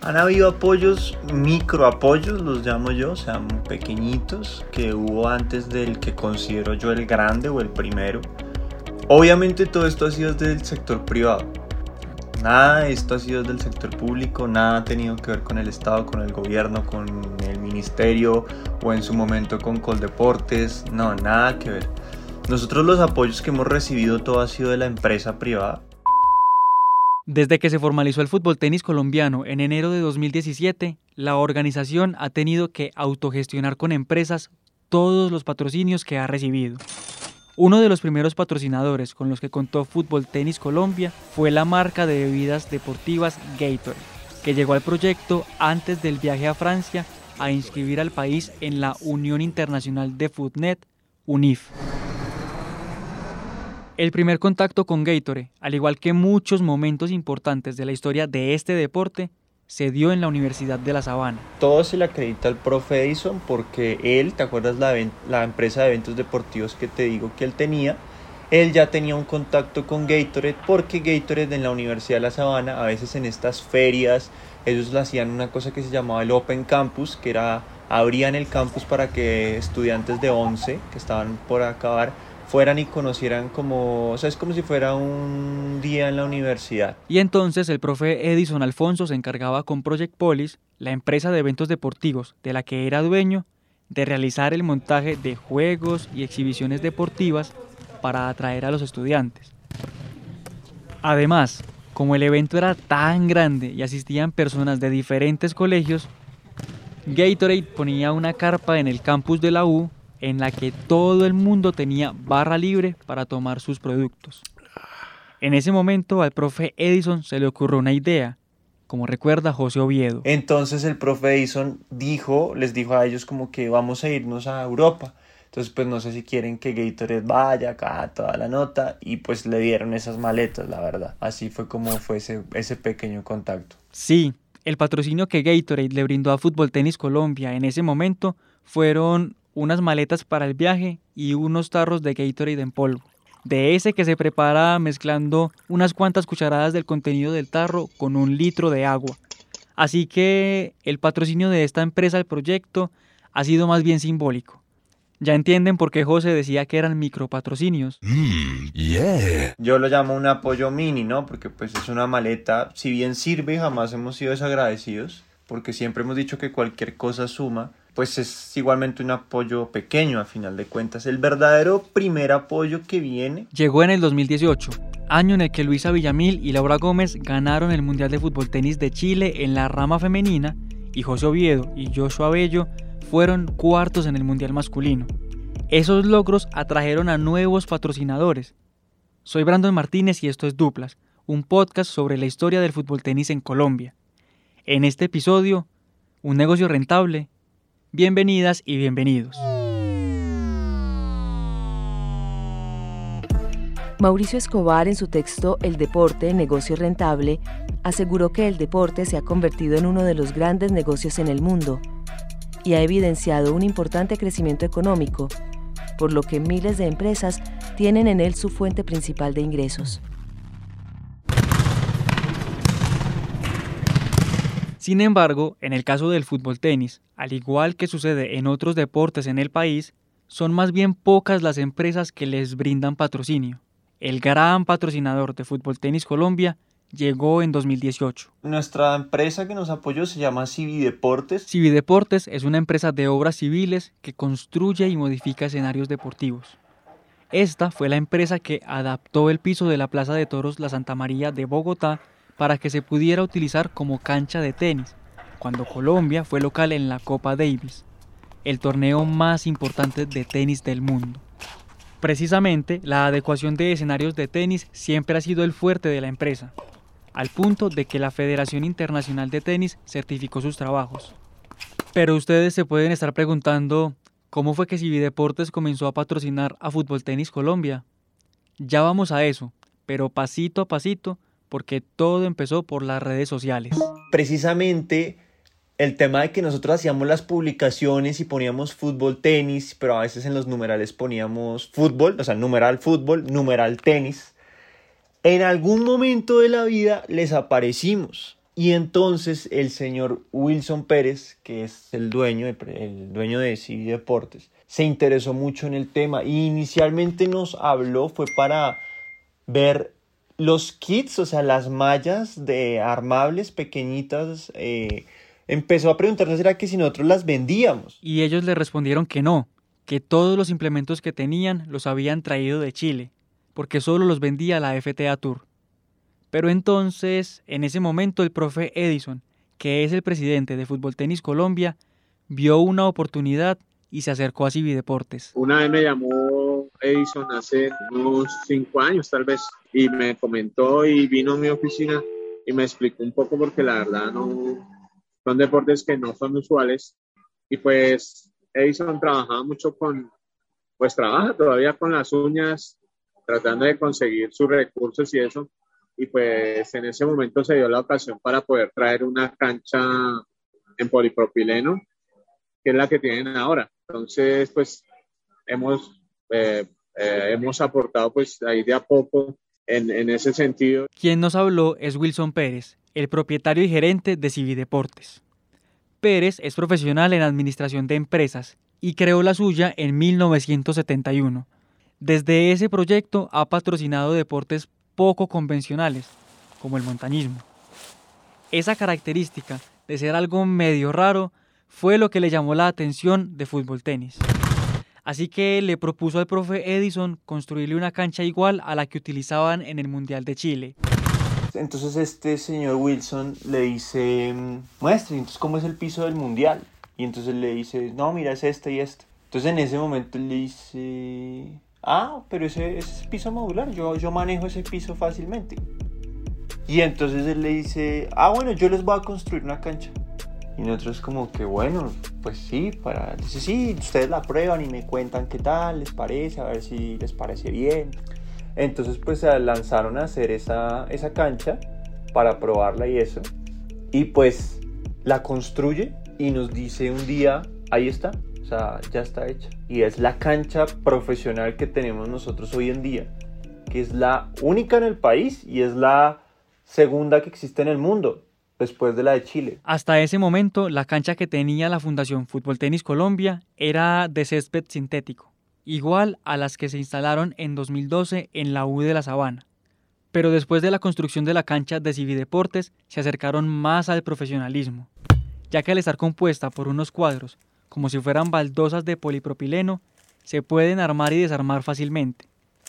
Han habido apoyos, microapoyos los llamo yo, o sea, pequeñitos, que hubo antes del que considero yo el grande o el primero. Obviamente todo esto ha sido del sector privado. Nada de esto ha sido del sector público, nada ha tenido que ver con el Estado, con el gobierno, con el ministerio o en su momento con Coldeportes, no, nada que ver. Nosotros los apoyos que hemos recibido todo ha sido de la empresa privada. Desde que se formalizó el fútbol tenis colombiano en enero de 2017, la organización ha tenido que autogestionar con empresas todos los patrocinios que ha recibido. Uno de los primeros patrocinadores con los que contó Fútbol Tenis Colombia fue la marca de bebidas deportivas Gatorade, que llegó al proyecto antes del viaje a Francia a inscribir al país en la Unión Internacional de Footnet, UNIF. El primer contacto con Gatorade, al igual que muchos momentos importantes de la historia de este deporte, se dio en la Universidad de La Sabana. Todo se le acredita al profe Edison porque él, ¿te acuerdas la empresa de eventos deportivos que te digo que él tenía? Él ya tenía un contacto con Gatorade porque Gatorade en la Universidad de La Sabana, a veces en estas ferias, ellos hacían una cosa que se llamaba el Open Campus, que era, abrían el campus para que estudiantes de 11 que estaban por acabar fueran y conocieran como, o sea, es como si fuera un día en la universidad. Y entonces el profe Edison Alfonso se encargaba con Project Polis, la empresa de eventos deportivos de la que era dueño, de realizar el montaje de juegos y exhibiciones deportivas para atraer a los estudiantes. Además, como el evento era tan grande y asistían personas de diferentes colegios, Gatorade ponía una carpa en el campus de la U en la que todo el mundo tenía barra libre para tomar sus productos. En ese momento al profe Edison se le ocurrió una idea, como recuerda José Oviedo. Entonces el profe Edison les dijo a ellos como que vamos a irnos a Europa. Entonces pues no sé si quieren que Gatorade vaya acá, toda la nota, y pues le dieron esas maletas, la verdad. Así fue como fue ese pequeño contacto. Sí, el patrocinio que Gatorade le brindó a Fútbol Tenis Colombia en ese momento fueron unas maletas para el viaje y unos tarros de Gatorade en polvo. De ese que se prepara mezclando unas cuantas cucharadas del contenido del tarro con 1 litro de agua. Así que el patrocinio de esta empresa al proyecto ha sido más bien simbólico. Ya entienden por qué José decía que eran micropatrocinios. Yeah. Yo lo llamo un apoyo mini, ¿no? Porque pues es una maleta, si bien sirve, jamás hemos sido desagradecidos, porque siempre hemos dicho que cualquier cosa suma, pues es igualmente un apoyo pequeño a final de cuentas. El verdadero primer apoyo que viene llegó en el 2018, año en el que Luisa Villamil y Laura Gómez ganaron el Mundial de Fútbol Tenis de Chile en la rama femenina y José Oviedo y Joshua Bello fueron cuartos en el Mundial masculino. Esos logros atrajeron a nuevos patrocinadores. Soy Brandon Martínez y esto es Duplas, un podcast sobre la historia del fútbol tenis en Colombia. En este episodio, un negocio rentable. Bienvenidas y bienvenidos. Mauricio Escobar, en su texto El deporte, negocio rentable, aseguró que el deporte se ha convertido en uno de los grandes negocios en el mundo y ha evidenciado un importante crecimiento económico, por lo que miles de empresas tienen en él su fuente principal de ingresos. Sin embargo, en el caso del fútbol tenis, al igual que sucede en otros deportes en el país, son más bien pocas las empresas que les brindan patrocinio. El gran patrocinador de Fútbol Tenis Colombia llegó en 2018. Nuestra empresa que nos apoyó se llama Civideportes. Civideportes es una empresa de obras civiles que construye y modifica escenarios deportivos. Esta fue la empresa que adaptó el piso de la Plaza de Toros La Santa María de Bogotá para que se pudiera utilizar como cancha de tenis, cuando Colombia fue local en la Copa Davis, el torneo más importante de tenis del mundo. Precisamente, la adecuación de escenarios de tenis siempre ha sido el fuerte de la empresa, al punto de que la Federación Internacional de Tenis certificó sus trabajos. Pero ustedes se pueden estar preguntando, ¿cómo fue que Civideportes comenzó a patrocinar a Fútbol Tenis Colombia? Ya vamos a eso, pero pasito a pasito, porque todo empezó por las redes sociales. Precisamente el tema de que nosotros hacíamos las publicaciones y poníamos fútbol, tenis, pero a veces en los numerales poníamos fútbol, o sea, numeral fútbol, numeral tenis. En algún momento de la vida les aparecimos Y entonces el señor Wilson Pérez, que es el dueño de CIVI Deportes, se interesó mucho en el tema y inicialmente nos habló, fue para ver los kits, o sea, las mallas de armables pequeñitas. Empezó a preguntarnos era que si nosotros las vendíamos. Y ellos le respondieron que no, que todos los implementos que tenían los habían traído de Chile, porque solo los vendía la FTA Tour. Pero entonces, en ese momento, el profe Edison, que es el presidente de Fútbol Tenis Colombia, vio una oportunidad y se acercó a CIVI Deportes. Una vez me llamó Edison hace unos 5 años tal vez y me comentó y vino a mi oficina y me explicó un poco porque la verdad no son deportes que no son usuales y pues Edison trabajaba mucho trabaja todavía con las uñas tratando de conseguir sus recursos y eso. Y pues en ese momento se dio la ocasión para poder traer una cancha en polipropileno, que es la que tienen ahora. Entonces, pues hemos aportado pues ahí de a poco en ese sentido. Quien nos habló es Wilson Pérez, el propietario y gerente de CIVI Deportes. Pérez es profesional en administración de empresas y creó la suya en 1971. Desde ese proyecto ha patrocinado deportes poco convencionales, como el montañismo. Esa característica de ser algo medio raro fue lo que le llamó la atención de Fútbol Tenis. Así que le propuso al profe Edison construirle una cancha igual a la que utilizaban en el Mundial de Chile. Entonces este señor Wilson le dice, muestre, entonces ¿cómo es el piso del Mundial? Y entonces le dice, no, mira, es este y este. Entonces en ese momento él le dice, pero ese es piso modular, yo manejo ese piso fácilmente. Y entonces él le dice, bueno, yo les voy a construir una cancha. Y nosotros como que bueno, pues sí, dice, sí, ustedes la prueban y me cuentan qué tal les parece, a ver si les parece bien. Entonces pues se lanzaron a hacer esa cancha para probarla y eso. Y pues la construye y nos dice un día, ahí está. O sea, ya está hecha. Y es la cancha profesional que tenemos nosotros hoy en día, que es la única en el país y es la segunda que existe en el mundo, después de la de Chile. Hasta ese momento, la cancha que tenía la Fundación Fútbol Tenis Colombia era de césped sintético, igual a las que se instalaron en 2012 en la U de la Sabana. Pero después de la construcción de la cancha de CIVI Deportes, se acercaron más al profesionalismo, ya que al estar compuesta por unos cuadros como si fueran baldosas de polipropileno, se pueden armar y desarmar fácilmente.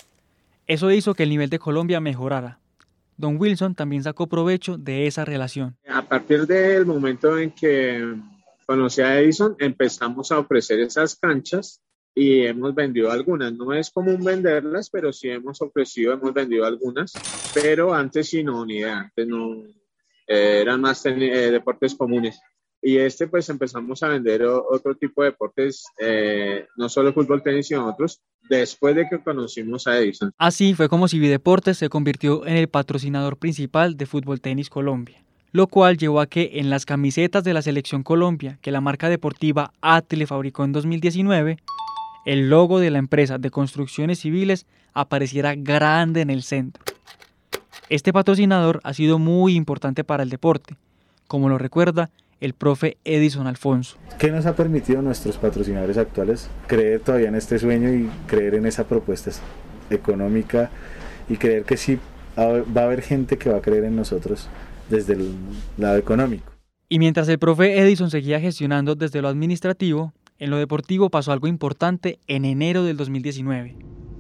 Eso hizo que el nivel de Colombia mejorara. Don Wilson también sacó provecho de esa relación. A partir del momento en que conocí a Edison, empezamos a ofrecer esas canchas y hemos vendido algunas. No es común venderlas, pero sí hemos vendido algunas. Pero antes sí no, ni idea. Antes no, eran más deportes comunes. Y pues empezamos a vender otro tipo de deportes, no solo fútbol, tenis, sino otros, después de que conocimos a Edison. Así fue como CIVI Deportes se convirtió en el patrocinador principal de Fútbol Tenis Colombia, lo cual llevó a que en las camisetas de la Selección Colombia, que la marca deportiva Atle fabricó en 2019, el logo de la empresa de construcciones civiles apareciera grande en el centro. Este patrocinador ha sido muy importante para el deporte, como lo recuerda el profe Edison Alfonso. ¿Qué nos ha permitido nuestros patrocinadores actuales creer todavía en este sueño y creer en esa propuesta económica y creer que sí va a haber gente que va a creer en nosotros desde el lado económico? Y mientras el profe Edison seguía gestionando desde lo administrativo, en lo deportivo pasó algo importante en enero del 2019.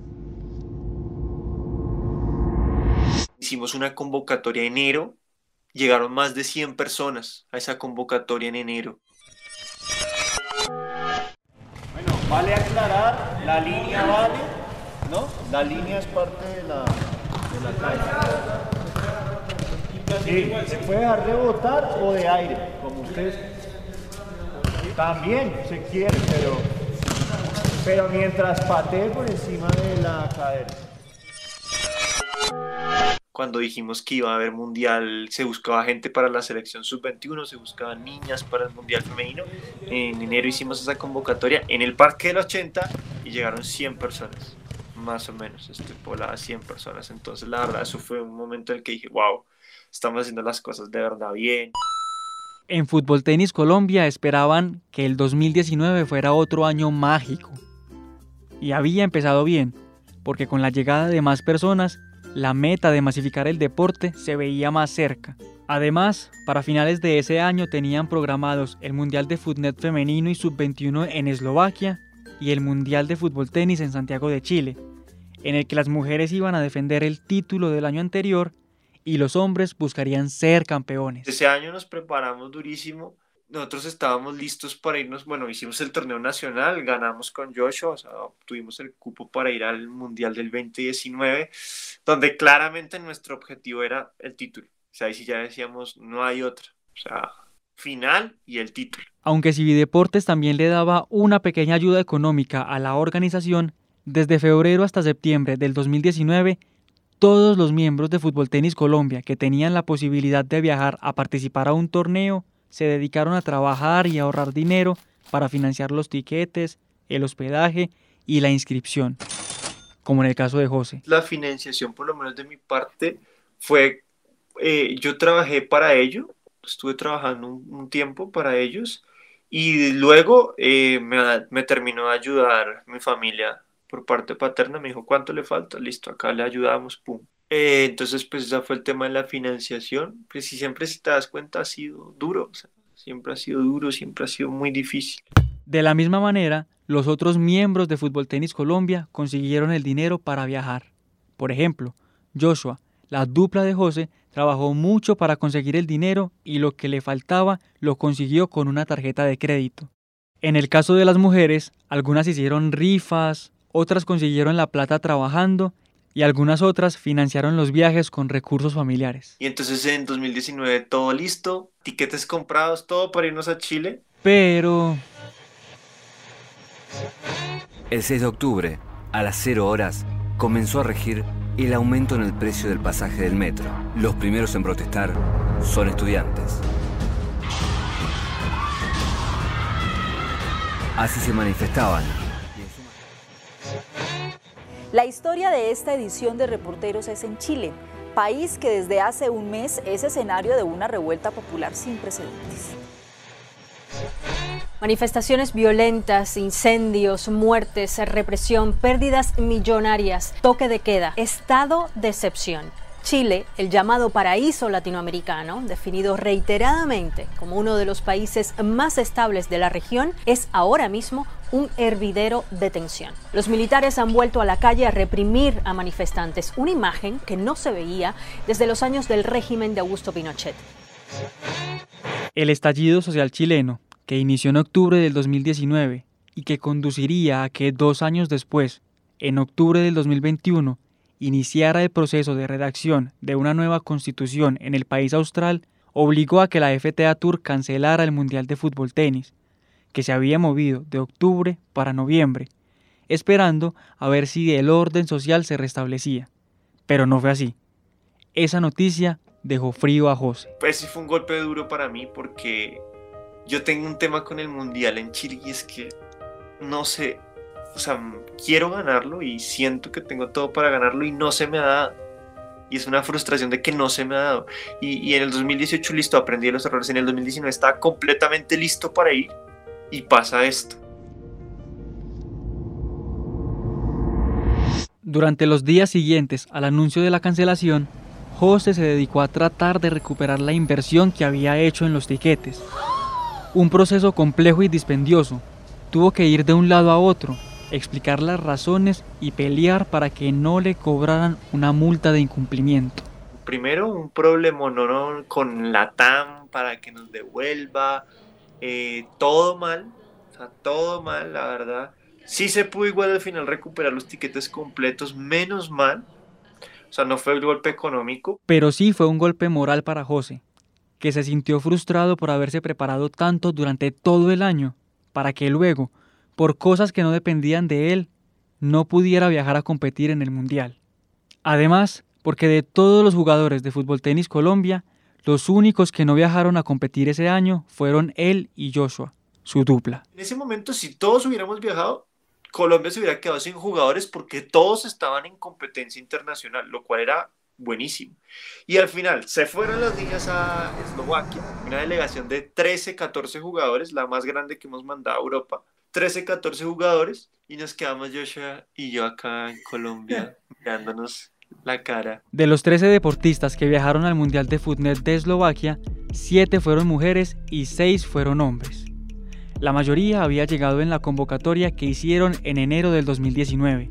Hicimos una convocatoria en enero. Llegaron más de 100 personas a esa convocatoria en enero. Bueno, vale aclarar, la línea vale, ¿no? La línea es parte de la cancha. Sí, se puede dejar de botar o de aire, como ustedes. También se quiere, pero mientras patee por encima de la cadera. Cuando dijimos que iba a haber mundial, se buscaba gente para la selección sub-21, se buscaban niñas para el mundial femenino. En enero hicimos esa convocatoria en el Parque del 80 y llegaron 100 personas. más o menos, poblaba 100 personas. Entonces, la verdad, eso fue un momento en el que dije, wow, estamos haciendo las cosas de verdad bien. En Fútbol Tenis Colombia esperaban que el 2019 fuera otro año mágico. Y había empezado bien, porque con la llegada de más personas, la meta de masificar el deporte se veía más cerca. Además, para finales de ese año tenían programados el Mundial de Futnet femenino y sub-21 en Eslovaquia y el Mundial de Fútbol Tenis en Santiago de Chile, en el que las mujeres iban a defender el título del año anterior y los hombres buscarían ser campeones. Ese año nos preparamos durísimo. Nosotros estábamos listos para irnos, bueno, hicimos el torneo nacional, ganamos con Joshua, o sea, obtuvimos el cupo para ir al Mundial del 2019, donde claramente nuestro objetivo era el título. O sea, ahí sí ya decíamos, no hay otra, o sea, final y el título. Aunque Civideportes también le daba una pequeña ayuda económica a la organización, desde febrero hasta septiembre del 2019, todos los miembros de Fútbol Tenis Colombia que tenían la posibilidad de viajar a participar a un torneo, se dedicaron a trabajar y ahorrar dinero para financiar los tiquetes, el hospedaje y la inscripción, como en el caso de José. La financiación, por lo menos de mi parte, fue, yo trabajé para ello, estuve trabajando un tiempo para ellos y luego me terminó de ayudar mi familia por parte paterna, me dijo, ¿cuánto le falta? Listo, acá le ayudamos, pum. Entonces, pues ese fue el tema de la financiación. Pues si siempre, si te das cuenta, ha sido duro, o sea, siempre ha sido duro, siempre ha sido muy difícil. De la misma manera, los otros miembros de Fútbol Tenis Colombia consiguieron el dinero para viajar. Por ejemplo, Joshua, la dupla de José, trabajó mucho para conseguir el dinero y lo que le faltaba lo consiguió con una tarjeta de crédito. En el caso de las mujeres, algunas hicieron rifas, otras consiguieron la plata trabajando y algunas otras financiaron los viajes con recursos familiares. Y entonces en 2019 todo listo, tiquetes comprados, todo para irnos a Chile. Pero el 6 de octubre, a las 0 horas, comenzó a regir el aumento en el precio del pasaje del metro. Los primeros en protestar son estudiantes. Así se manifestaban. La historia de esta edición de Reporteros es en Chile, país que desde hace un mes es escenario de una revuelta popular sin precedentes. Manifestaciones violentas, incendios, muertes, represión, pérdidas millonarias, toque de queda, estado de excepción. Chile, el llamado paraíso latinoamericano, definido reiteradamente como uno de los países más estables de la región, es ahora mismo un hervidero de tensión. Los militares han vuelto a la calle a reprimir a manifestantes, una imagen que no se veía desde los años del régimen de Augusto Pinochet. El estallido social chileno, que inició en octubre del 2019 y que conduciría a que 2 años después, en octubre del 2021, iniciara el proceso de redacción de una nueva constitución en el país austral, obligó a que la FTA Tour cancelara el Mundial de Fútbol Tenis, que se había movido de octubre para noviembre, esperando a ver si el orden social se restablecía. Pero no fue así. Esa noticia dejó frío a José. Pues sí fue un golpe duro para mí porque yo tengo un tema con el Mundial en Chile y es que no sé, o sea, quiero ganarlo y siento que tengo todo para ganarlo y no se me ha dado. Y es una frustración de que no se me ha dado. Y en el 2018, listo, aprendí de los errores. En el 2019 estaba completamente listo para ir y pasa esto. Durante los días siguientes al anuncio de la cancelación, José se dedicó a tratar de recuperar la inversión que había hecho en los tiquetes. Un proceso complejo y dispendioso. Tuvo que ir de un lado a otro, explicar las razones y pelear para que no le cobraran una multa de incumplimiento. Primero, un problema con la TAM para que nos devuelva. Todo mal, o sea, todo mal, la verdad. Sí se pudo igual al final recuperar los tiquetes completos, menos mal. O sea, no fue el golpe económico. Pero sí fue un golpe moral para José, que se sintió frustrado por haberse preparado tanto durante todo el año, para que luego, por cosas que no dependían de él, no pudiera viajar a competir en el Mundial. Además, porque de todos los jugadores de Fútbol Tenis Colombia, los únicos que no viajaron a competir ese año fueron él y Joshua, su dupla. En ese momento, si todos hubiéramos viajado, Colombia se hubiera quedado sin jugadores porque todos estaban en competencia internacional, lo cual era buenísimo. Y al final se fueron las niñas a Eslovaquia, una delegación de 13, 14 jugadores, la más grande que hemos mandado a Europa. 13, 14 jugadores y nos quedamos Joshua y yo acá en Colombia mirándonos la cara. De los 13 deportistas que viajaron al Mundial de Footnet de Eslovaquia, 7 fueron mujeres y 6 fueron hombres. La mayoría había llegado en la convocatoria que hicieron en enero del 2019.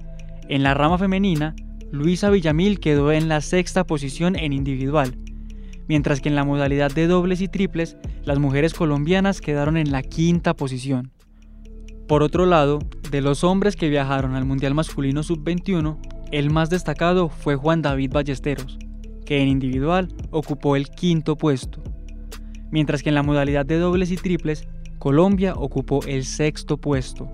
En la rama femenina, Luisa Villamil quedó en la 6ª posición en individual, mientras que en la modalidad de dobles y triples, las mujeres colombianas quedaron en la 5ª posición. Por otro lado, de los hombres que viajaron al Mundial Masculino Sub-21, el más destacado fue Juan David Ballesteros, que en individual ocupó el 5º puesto, mientras que en la modalidad de dobles y triples, Colombia ocupó el 6º puesto.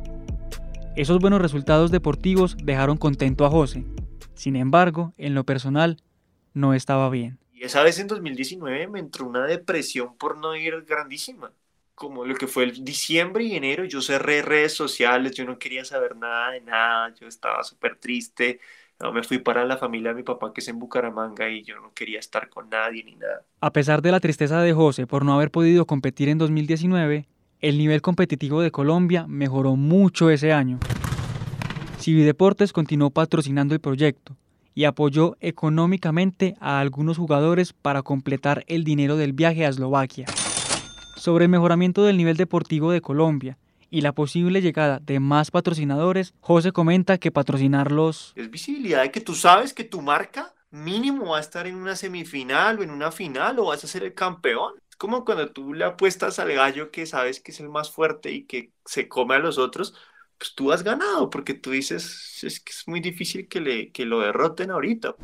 Esos buenos resultados deportivos dejaron contento a José. Sin embargo, en lo personal, no estaba bien. Y esa vez en 2019 me entró una depresión por no ir grandísima. Como lo que fue el diciembre y enero, yo cerré redes sociales, yo no quería saber nada de nada, yo estaba súper triste. No, me fui para la familia de mi papá que es en Bucaramanga y yo no quería estar con nadie ni nada. A pesar de la tristeza de José por no haber podido competir en 2019, el nivel competitivo de Colombia mejoró mucho ese año. Civideportes continuó patrocinando el proyecto y apoyó económicamente a algunos jugadores para completar el dinero del viaje a Eslovaquia. Sobre el mejoramiento del nivel deportivo de Colombia y la posible llegada de más patrocinadores, José comenta que patrocinarlos es visibilidad de que tú sabes que tu marca mínimo va a estar en una semifinal o en una final o vas a ser el campeón. Es como cuando tú le apuestas al gallo que sabes que es el más fuerte y que se come a los otros, pues tú has ganado porque tú dices, es que es muy difícil que lo derroten ahorita.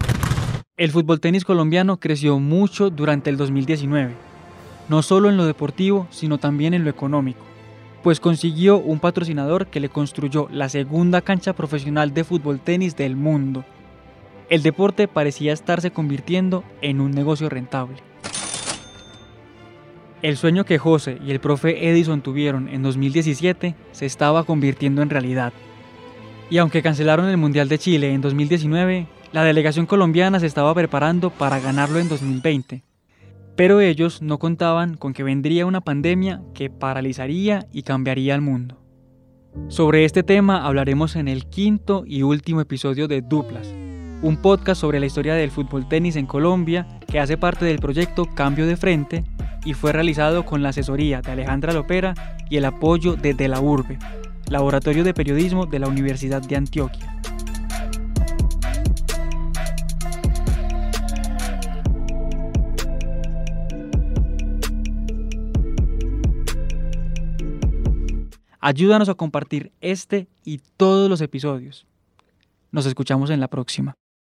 El fútbol tenis colombiano creció mucho durante el 2019. No solo en lo deportivo, sino también en lo económico, pues consiguió un patrocinador que le construyó la 2ª cancha profesional de fútbol tenis del mundo. El deporte parecía estarse convirtiendo en un negocio rentable. El sueño que José y el profe Edison tuvieron en 2017 se estaba convirtiendo en realidad. Y aunque cancelaron el Mundial de Chile en 2019, la delegación colombiana se estaba preparando para ganarlo en 2020. Pero ellos no contaban con que vendría una pandemia que paralizaría y cambiaría el mundo. Sobre este tema hablaremos en el 5º y último episodio de Duplas, un podcast sobre la historia del fútbol tenis en Colombia que hace parte del proyecto Cambio de Frente y fue realizado con la asesoría de Alejandra Lopera y el apoyo de De la Urbe, Laboratorio de Periodismo de la Universidad de Antioquia. Ayúdanos a compartir este y todos los episodios. Nos escuchamos en la próxima.